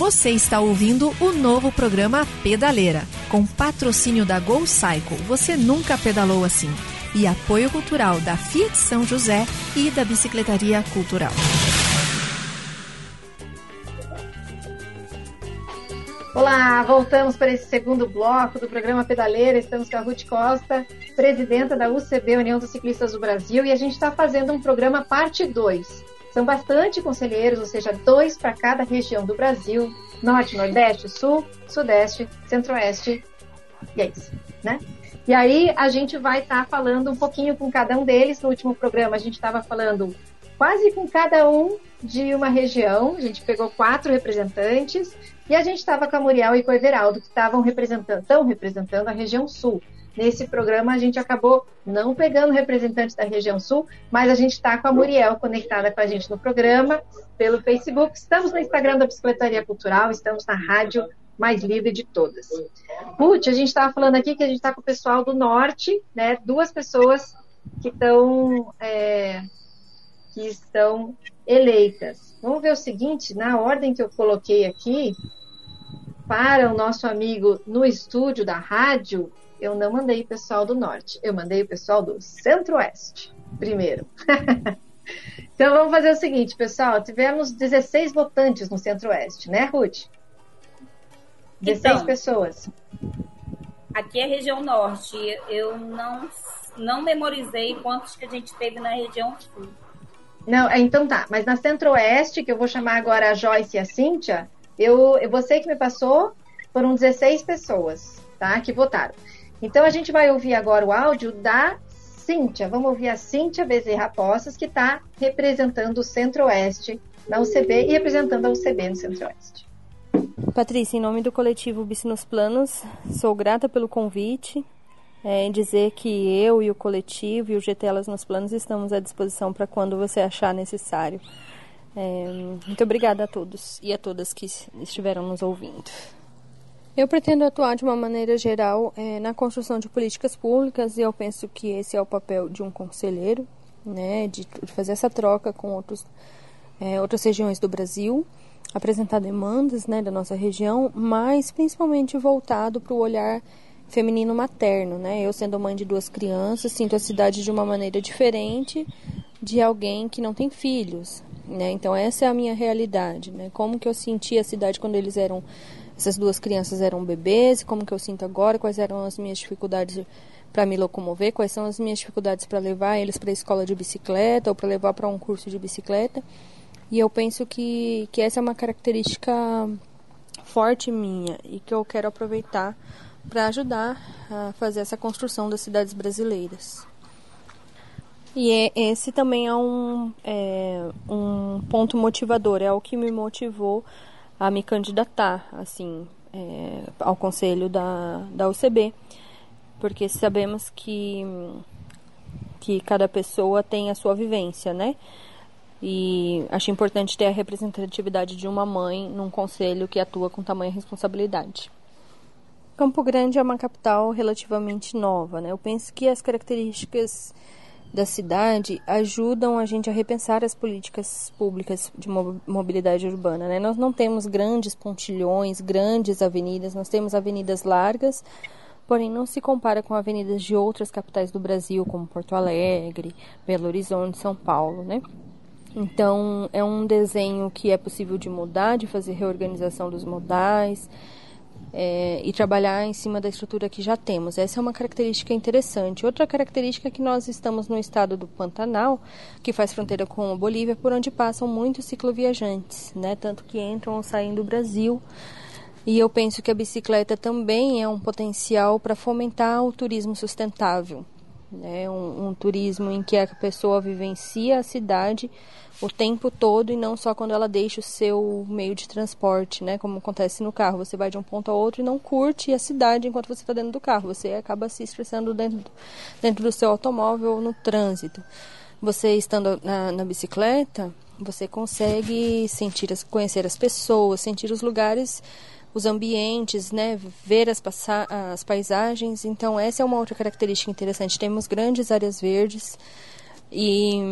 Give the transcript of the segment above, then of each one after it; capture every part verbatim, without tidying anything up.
Você está ouvindo o novo programa Pedaleira, com patrocínio da Go Cycle. Você nunca pedalou assim. E apoio cultural da Fiat São José e da Bicicletaria Cultural. Olá, voltamos para esse segundo bloco do programa Pedaleira. Estamos com a Ruth Costa, presidenta da U C B, União dos Ciclistas do Brasil, e a gente está fazendo um programa parte dois. São bastante conselheiros, ou seja, dois para cada região do Brasil, Norte, Nordeste, Sul, Sudeste, Centro-Oeste, e é isso, né? E aí a gente vai estar tá falando um pouquinho com cada um deles. No último programa a gente estava falando quase com cada um de uma região, a gente pegou quatro representantes, e a gente estava com a Muriel e com o Everaldo, que estavam representando, estão representando a região Sul. Nesse programa a gente acabou não pegando representantes da região Sul, mas a gente está com a Muriel conectada com a gente no programa, pelo Facebook. Estamos no Instagram da Bicicletaria Cultural, estamos na rádio mais livre de todas. Ruth, a gente estava falando aqui que a gente está com o pessoal do Norte, né? Duas pessoas que estão, é, que estão eleitas. Vamos ver o seguinte, na ordem que eu coloquei aqui, para o nosso amigo no estúdio da rádio, eu não mandei o pessoal do Norte, eu mandei o pessoal do Centro-Oeste primeiro. Então vamos fazer o seguinte, pessoal, tivemos dezesseis votantes no Centro-Oeste, né, Ruth? dezesseis então, pessoas. Aqui é a região Norte, eu não, não memorizei quantos que a gente teve na região Sul. Não, então tá, mas na Centro-Oeste, que eu vou chamar agora a Joyce e a Cíntia, eu, você que me passou, foram dezesseis pessoas, tá, que votaram. Então, a gente vai ouvir agora o áudio da Cíntia. Vamos ouvir a Cíntia Bezerra Poças, que está representando o Centro-Oeste na U C B e representando a U C B no Centro-Oeste. Patrícia, em nome do coletivo Bici nos Planos, sou grata pelo convite. É, dizer que eu e o coletivo e o G T Elas nos Planos estamos à disposição para quando você achar necessário. É, muito obrigada a todos e a todas que estiveram nos ouvindo. Eu pretendo atuar de uma maneira geral é, na construção de políticas públicas, e eu penso que esse é o papel de um conselheiro, né, de, de fazer essa troca com outros, é, outras regiões do Brasil, apresentar demandas, né, da nossa região, mas principalmente voltado para o olhar feminino materno, né? Eu, sendo mãe de duas crianças, sinto a cidade de uma maneira diferente de alguém que não tem filhos, né? Então essa é a minha realidade, né? Como que eu senti a cidade quando eles eram essas duas crianças eram bebês, e como que eu sinto agora, quais eram as minhas dificuldades para me locomover, quais são as minhas dificuldades para levar eles para a escola de bicicleta ou para levar para um curso de bicicleta. E eu penso que, que essa é uma característica forte minha e que eu quero aproveitar para ajudar a fazer essa construção das cidades brasileiras. E é, esse também é um, é um ponto motivador, é o que me motivou a me candidatar assim, é, ao conselho da, da U C B, porque sabemos que, que cada pessoa tem a sua vivência, né? E acho importante ter a representatividade de uma mãe num conselho que atua com tamanha responsabilidade. Campo Grande é uma capital relativamente nova, né? Eu penso que as características da cidade ajudam a gente a repensar as políticas públicas de mobilidade urbana, né? Nós não temos grandes pontilhões, grandes avenidas, nós temos avenidas largas, porém não se compara com avenidas de outras capitais do Brasil, como Porto Alegre, Belo Horizonte, São Paulo, né? Então, é um desenho que é possível de mudar, de fazer reorganização dos modais, É, e trabalhar em cima da estrutura que já temos. Essa é uma característica interessante. Outra característica é que nós estamos no estado do Pantanal, que faz fronteira com a Bolívia, por onde passam muitos cicloviajantes, né? Tanto que entram ou saem do Brasil. E eu penso que a bicicleta também é um potencial para fomentar o turismo sustentável, né? Um, um turismo em que a pessoa vivencia a cidade o tempo todo e não só quando ela deixa o seu meio de transporte, né? Como acontece no carro, você vai de um ponto a outro e não curte a cidade enquanto você está dentro do carro, você acaba se estressando dentro, dentro do seu automóvel ou no trânsito. Você estando na, na bicicleta, você consegue sentir, as, conhecer as pessoas, sentir os lugares, os ambientes, né? Ver as, passa- as paisagens. Então essa é uma outra característica interessante. Temos grandes áreas verdes, E,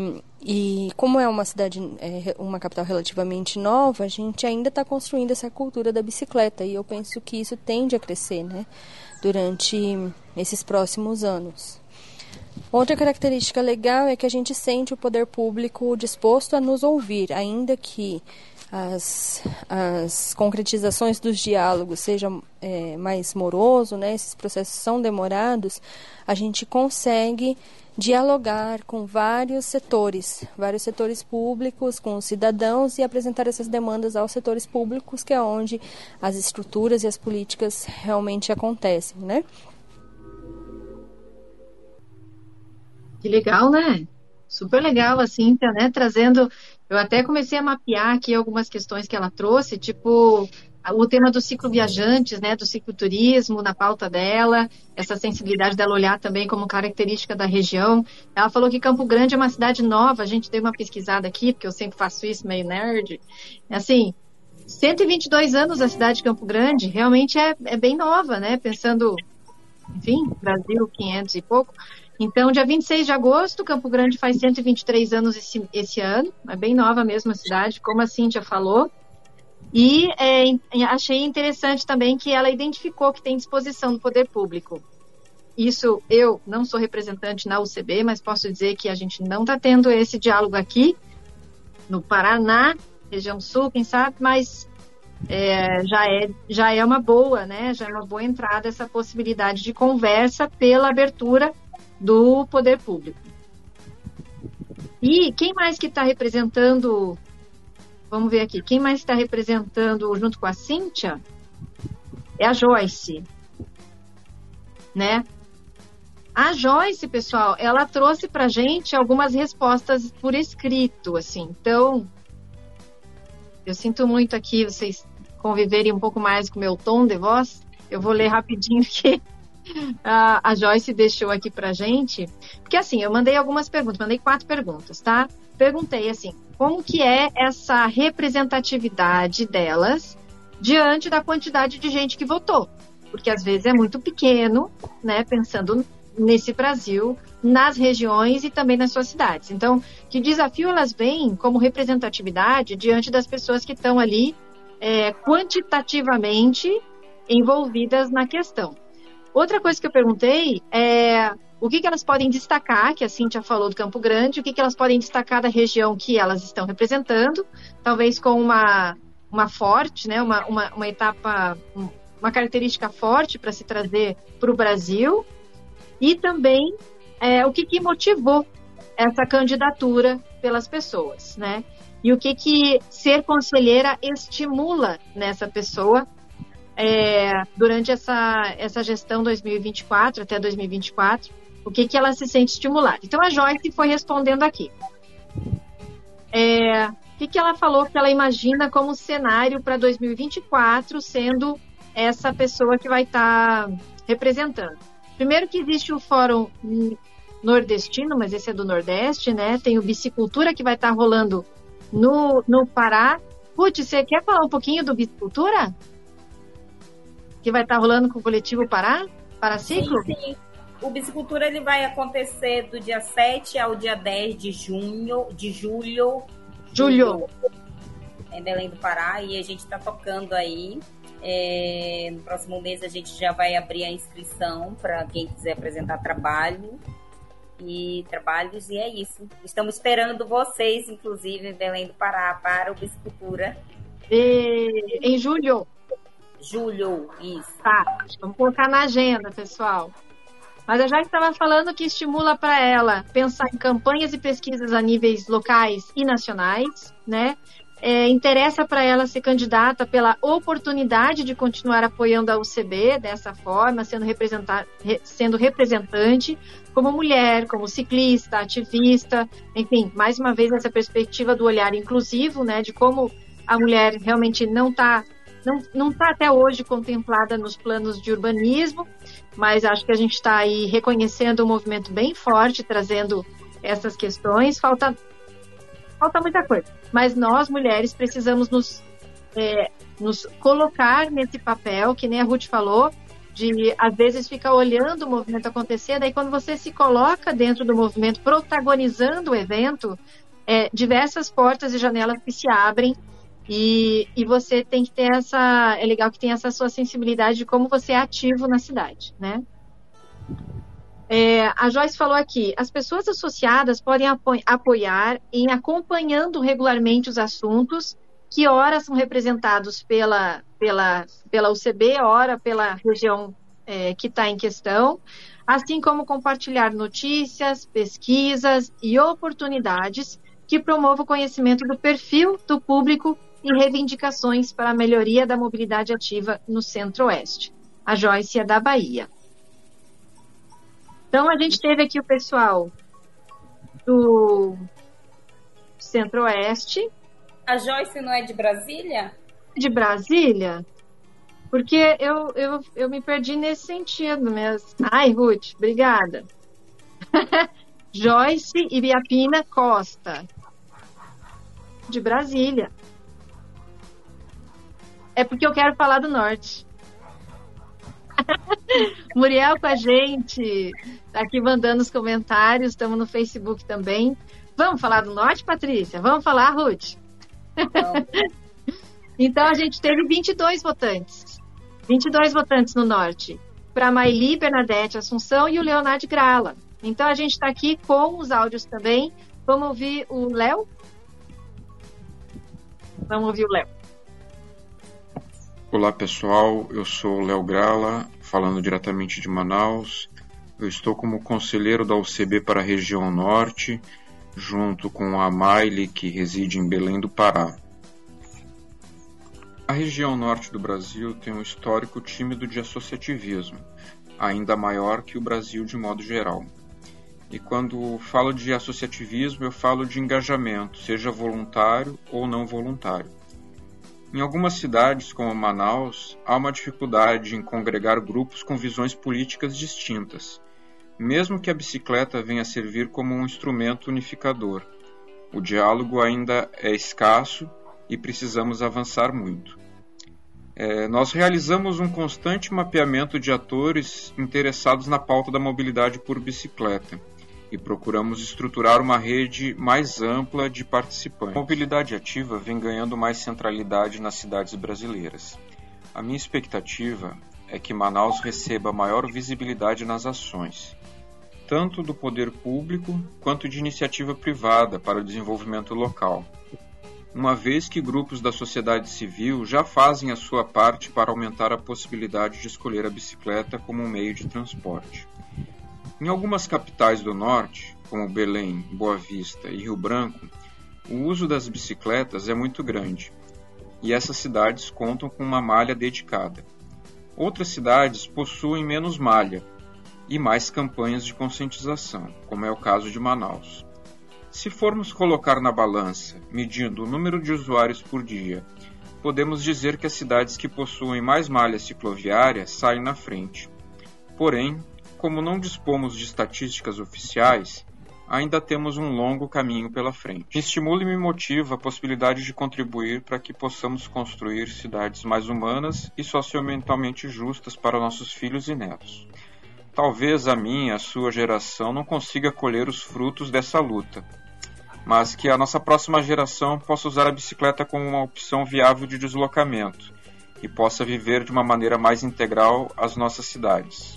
E como é uma cidade, é uma capital relativamente nova, a gente ainda está construindo essa cultura da bicicleta. E eu penso que isso tende a crescer, né, durante esses próximos anos. Outra característica legal é que a gente sente o poder público disposto a nos ouvir, ainda que as, as concretizações dos diálogos sejam é, mais moroso, né, esses processos são demorados, a gente consegue dialogar com vários setores, vários setores públicos, com os cidadãos e apresentar essas demandas aos setores públicos, que é onde as estruturas e as políticas realmente acontecem, né? Que legal, né? Super legal a Cíntia, né? Trazendo... Eu até comecei a mapear aqui algumas questões que ela trouxe, tipo o tema do cicloviajantes, né? Do cicloturismo na pauta dela, essa sensibilidade dela olhar também como característica da região. Ela falou que Campo Grande é uma cidade nova, a gente deu uma pesquisada aqui, porque eu sempre faço isso, meio nerd. Assim, cento e vinte e dois anos a cidade de Campo Grande, realmente é, é bem nova, né? Pensando, enfim, Brasil, quinhentos e pouco. Então, dia vinte e seis de agosto, Campo Grande faz cento e vinte e três anos esse, esse ano. É bem nova mesmo a cidade, como a Cíntia falou. E é, achei interessante também que ela identificou que tem disposição do poder público. Isso, eu não sou representante na U C B, mas posso dizer que a gente não está tendo esse diálogo aqui, no Paraná, região sul, quem sabe, mas é, já, é, já é uma boa, né? Já é uma boa entrada essa possibilidade de conversa pela abertura do poder público. E quem mais que está representando, vamos ver aqui, quem mais está representando junto com a Cíntia é a Joyce, né? A Joyce, pessoal, ela trouxe pra gente algumas respostas por escrito, assim, então eu sinto muito aqui vocês conviverem um pouco mais com o meu tom de voz, eu vou ler rapidinho aqui. A, a Joyce deixou aqui pra gente, porque assim, eu mandei algumas perguntas, mandei quatro perguntas, tá? Perguntei assim, como que é essa representatividade delas diante da quantidade de gente que votou? Porque às vezes é muito pequeno, né? Pensando nesse Brasil, nas regiões e também nas suas cidades. Então, que desafio elas veem como representatividade diante das pessoas que estão ali é, quantitativamente envolvidas na questão? Outra coisa que eu perguntei é o que, que elas podem destacar, que a Cíntia falou do Campo Grande, o que, que elas podem destacar da região que elas estão representando, talvez com uma, uma forte, né, uma, uma, uma etapa, uma característica forte para se trazer para o Brasil, e também é, o que, que motivou essa candidatura pelas pessoas, né? E o que, que ser conselheira estimula nessa pessoa É, durante essa, essa gestão dois mil e vinte e quatro, até dois mil e vinte e quatro, o que, que ela se sente estimulada. Então, a Joyce foi respondendo aqui. É, o que, que ela falou que ela imagina como cenário para dois mil e vinte e quatro, sendo essa pessoa que vai estar tá representando? Primeiro que existe o Fórum Nordestino, mas esse é do Nordeste, né? Tem o Bicicultura que vai estar tá rolando no, no Pará. Ruth, você quer falar um pouquinho do Bicicultura? Que vai estar rolando com o Coletivo Pará? Paraciclo? Sim, sim. O Bicicultura ele vai acontecer do dia sete ao dia dez de junho, de julho. Julho. Em Belém do Pará. E a gente está tocando aí. É, no próximo mês a gente já vai abrir a inscrição para quem quiser apresentar trabalho. E trabalhos, e é isso. Estamos esperando vocês, inclusive, em Belém do Pará, para o Bicicultura. E... Em julho. Julho, isso. Tá, vamos colocar na agenda, pessoal. Mas eu já estava falando que estimula para ela pensar em campanhas e pesquisas a níveis locais e nacionais, né? É, interessa para ela ser candidata pela oportunidade de continuar apoiando a U C B dessa forma, sendo, representar, sendo representante, como mulher, como ciclista, ativista, enfim, mais uma vez essa perspectiva do olhar inclusivo, né? De como a mulher realmente não está Não, não está até hoje contemplada nos planos de urbanismo, mas acho que a gente está aí reconhecendo um movimento bem forte, trazendo essas questões. Falta, falta muita coisa, mas nós, mulheres, precisamos nos, é, nos colocar nesse papel, que nem a Ruth falou, de às vezes ficar olhando o movimento acontecer, daí quando você se coloca dentro do movimento, protagonizando o evento, é, diversas portas e janelas que se abrem e, e você tem que ter essa... É legal que tem essa sua sensibilidade de como você é ativo na cidade, né? É, a Joyce falou aqui, as pessoas associadas podem apo apoiar em acompanhando regularmente os assuntos que ora são representados pela, pela, pela U C B, ora pela região é, que está em questão, assim como compartilhar notícias, pesquisas e oportunidades que promovam o conhecimento do perfil do público e reivindicações para a melhoria da mobilidade ativa no Centro-Oeste. A Joyce é da Bahia. Então, a gente teve aqui o pessoal do Centro-Oeste. A Joyce não é de Brasília? De Brasília? Porque eu, eu, eu me perdi nesse sentido mesmo. Ai, Ruth, obrigada. Joyce Ibiapina Costa. De Brasília. É porque eu quero falar do Norte. Muriel com a gente, tá aqui mandando os comentários, estamos no Facebook também. Vamos falar do Norte, Patrícia? Vamos falar, Ruth? Então a gente teve vinte e dois votantes. vinte e dois votantes no Norte. Para Maili, Bernadette Assunção e o Leonardo Grala. Então a gente está aqui com os áudios também. Vamos ouvir o Léo? Vamos ouvir o Léo. Olá pessoal, eu sou o Léo Grala, falando diretamente de Manaus. Eu estou como conselheiro da U C B para a região Norte, junto com a Maile, que reside em Belém do Pará. A região Norte do Brasil tem um histórico tímido de associativismo, ainda maior que o Brasil de modo geral. E quando falo de associativismo, eu falo de engajamento, seja voluntário ou não voluntário. Em algumas cidades, como Manaus, há uma dificuldade em congregar grupos com visões políticas distintas, mesmo que a bicicleta venha a servir como um instrumento unificador. O diálogo ainda é escasso e precisamos avançar muito. É, nós realizamos um constante mapeamento de atores interessados na pauta da mobilidade por bicicleta e procuramos estruturar uma rede mais ampla de participantes. A mobilidade ativa vem ganhando mais centralidade nas cidades brasileiras. A minha expectativa é que Manaus receba maior visibilidade nas ações, tanto do poder público quanto de iniciativa privada para o desenvolvimento local, uma vez que grupos da sociedade civil já fazem a sua parte para aumentar a possibilidade de escolher a bicicleta como um meio de transporte. Em algumas capitais do norte, como Belém, Boa Vista e Rio Branco, o uso das bicicletas é muito grande, e essas cidades contam com uma malha dedicada. Outras cidades possuem menos malha e mais campanhas de conscientização, como é o caso de Manaus. Se formos colocar na balança, medindo o número de usuários por dia, podemos dizer que as cidades que possuem mais malha cicloviária saem na frente. Porém, como não dispomos de estatísticas oficiais, ainda temos um longo caminho pela frente. Me estimula e me motiva a possibilidade de contribuir para que possamos construir cidades mais humanas e socioambientalmente justas para nossos filhos e netos. Talvez a minha, a sua geração não consiga colher os frutos dessa luta, mas que a nossa próxima geração possa usar a bicicleta como uma opção viável de deslocamento e possa viver de uma maneira mais integral as nossas cidades.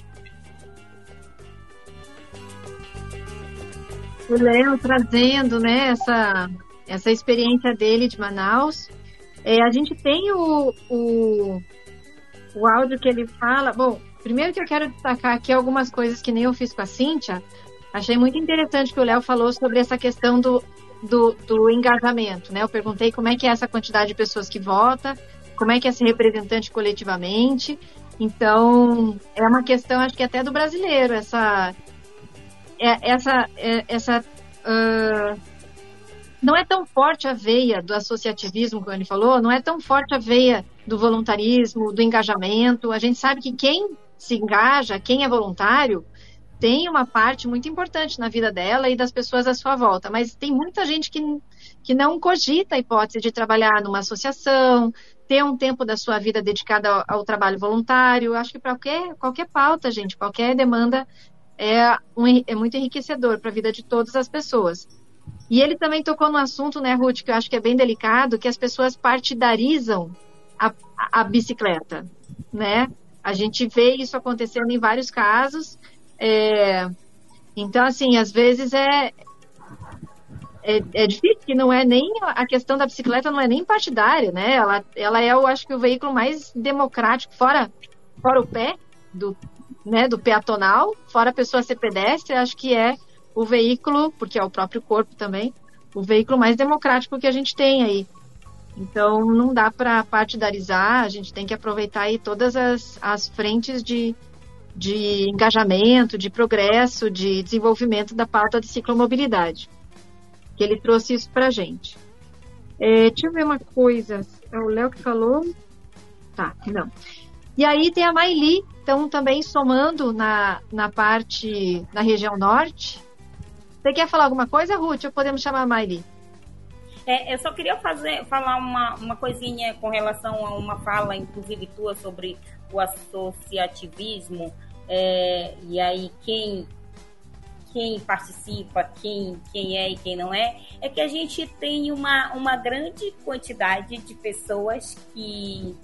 O Léo trazendo, né, essa, essa experiência dele de Manaus. É, a gente tem o, o, o áudio que ele fala. Bom, primeiro que eu quero destacar aqui algumas coisas que nem eu fiz com a Cíntia. Achei muito interessante que o Léo falou sobre essa questão do, do, do engajamento, né? Eu perguntei como é que é essa quantidade de pessoas que vota, como é que é ser representante coletivamente. Então, é uma questão, acho que até do brasileiro, essa... essa, essa uh, não é tão forte a veia do associativismo, como ele falou, não é tão forte a veia do voluntarismo, do engajamento. A gente sabe que quem se engaja, quem é voluntário, tem uma parte muito importante na vida dela e das pessoas à sua volta, mas tem muita gente que, que não cogita a hipótese de trabalhar numa associação, ter um tempo da sua vida dedicado ao, ao trabalho voluntário. Acho que para qualquer, qualquer pauta, gente, qualquer demanda É, um, é muito enriquecedor para a vida de todas as pessoas. E ele também tocou no assunto, né, Ruth, que eu acho que é bem delicado, que as pessoas partidarizam a, a, a bicicleta, né? A gente vê isso acontecendo em vários casos. É, então, assim, às vezes é, é, é difícil, que não é nem a questão da bicicleta, não é nem partidária, né? Ela, ela é, eu acho que o veículo mais democrático, fora, fora o pé, do, né, do peatonal, fora a pessoa ser pedestre, acho que é o veículo, porque é o próprio corpo também, o veículo mais democrático que a gente tem aí. Então, não dá para partidarizar, a gente tem que aproveitar aí todas as, as frentes de, de engajamento, de progresso, de desenvolvimento da pauta de ciclomobilidade, que ele trouxe isso para a gente. É, deixa eu ver uma coisa, é o Léo que falou? Tá, não. E aí tem a Maili, então também somando na, na parte, na região norte. Você quer falar alguma coisa, Ruth, ou podemos chamar a Maili? É, eu só queria fazer, falar uma, uma coisinha com relação a uma fala, inclusive tua, sobre o associativismo, é, e aí quem, quem participa, quem, quem é e quem não é, é que a gente tem uma, uma grande quantidade de pessoas que,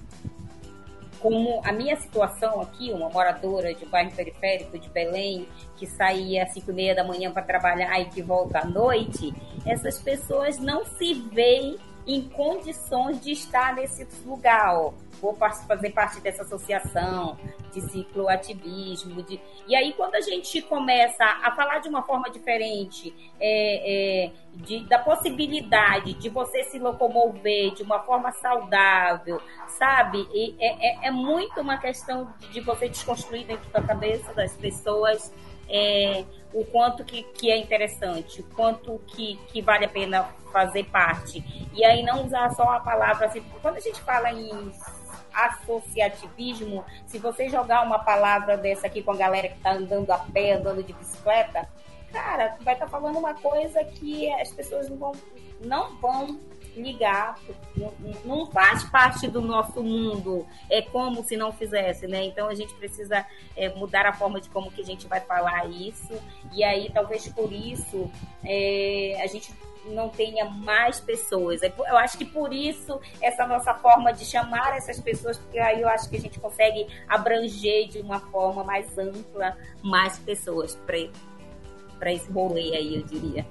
como a minha situação aqui, uma moradora de bairro periférico de Belém, que saía às cinco e meia da manhã para trabalhar e que volta à noite, essas pessoas não se veem em condições de estar nesse lugar, ó. Vou fazer parte dessa associação de cicloativismo. De... E aí, quando a gente começa a falar de uma forma diferente, é, é, de, da possibilidade de você se locomover de uma forma saudável, sabe? E é, é, é muito uma questão de você desconstruir dentro da cabeça das pessoas é, o quanto que, que é interessante, o quanto que, que vale a pena fazer parte. E aí não usar só a palavra assim, quando a gente fala em associativismo, se você jogar uma palavra dessa aqui com a galera que está andando a pé, andando de bicicleta, cara, vai estar tá falando uma coisa que as pessoas não vão, não vão ligar, não, não faz parte do nosso mundo, é como se não fizesse, né? Então a gente precisa é, mudar a forma de como que a gente vai falar isso, e aí talvez por isso é, a gente não tenha mais pessoas. Eu acho que por isso essa nossa forma de chamar essas pessoas, porque aí eu acho que a gente consegue abranger de uma forma mais ampla mais pessoas para esse rolê aí, eu diria.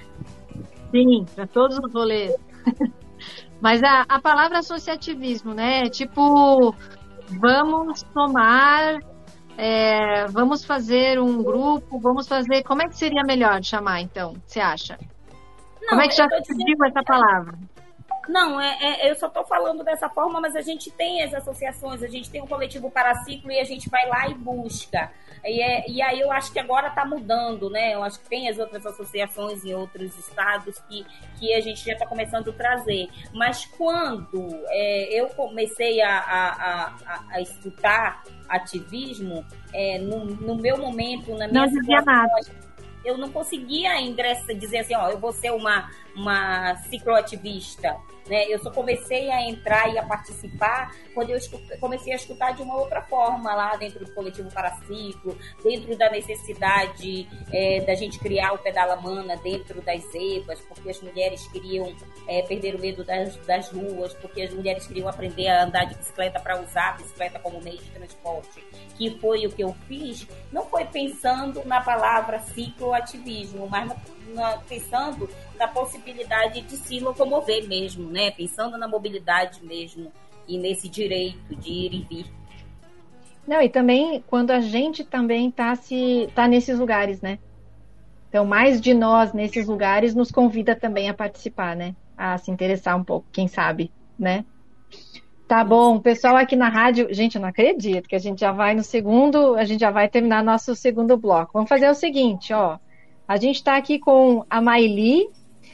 Sim, para todos os rolês. Mas a, a palavra associativismo, né? Tipo, vamos somar, é, vamos fazer um grupo, vamos fazer... Como é que seria melhor de chamar, então? Você acha? Não, como é que já surgiu essa palavra? Não, é, é, eu só estou falando dessa forma, mas a gente tem as associações, a gente tem um coletivo Paraciclo e a gente vai lá e busca. E, é, e aí eu acho que agora está mudando, né? Eu acho que tem as outras associações em outros estados que, que a gente já está começando a trazer. Mas quando é, eu comecei a, a, a, a estudar ativismo, é, no, no meu momento, na minha não dizia nada. Eu não conseguia ingressar, dizer assim, ó, eu vou ser uma, uma cicloativista, né? Eu só comecei a entrar e a participar quando eu comecei a escutar de uma outra forma lá dentro do coletivo Paraciclo, dentro da necessidade é, da gente criar o Pedala Mana dentro das EBAs, porque as mulheres queriam é, perder o medo das, das ruas, porque as mulheres queriam aprender a andar de bicicleta para usar a bicicleta como meio de transporte, que foi o que eu fiz. Não foi pensando na palavra cicloativismo, mas na, na, pensando na possibilidade de se locomover mesmo, né? Pensando na mobilidade mesmo e nesse direito de ir e vir. Não, e também quando a gente também tá, se, tá nesses lugares, né? Então, mais de nós nesses lugares nos convida também a participar, né? A se interessar um pouco, quem sabe, né? Tá bom, pessoal aqui na rádio, gente, eu não acredito que a gente já vai no segundo, a gente já vai terminar nosso segundo bloco. Vamos fazer o seguinte, ó, a gente tá aqui com a Maili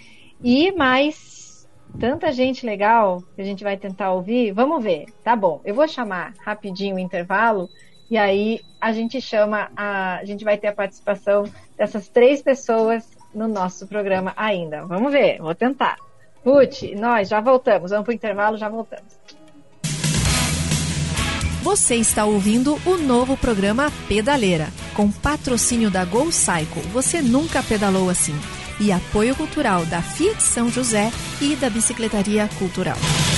e mais tanta gente legal que a gente vai tentar ouvir. Vamos ver, tá bom, eu vou chamar rapidinho o intervalo e aí a gente chama, a, a gente vai ter a participação dessas três pessoas no nosso programa ainda. Vamos ver, vou tentar. Ruth, nós já voltamos, vamos pro intervalo, já voltamos. Você está ouvindo o novo programa Pedaleira, com patrocínio da Go Cycle. Você nunca pedalou assim. e apoio cultural da Fiat São José e da Bicicletaria Cultural.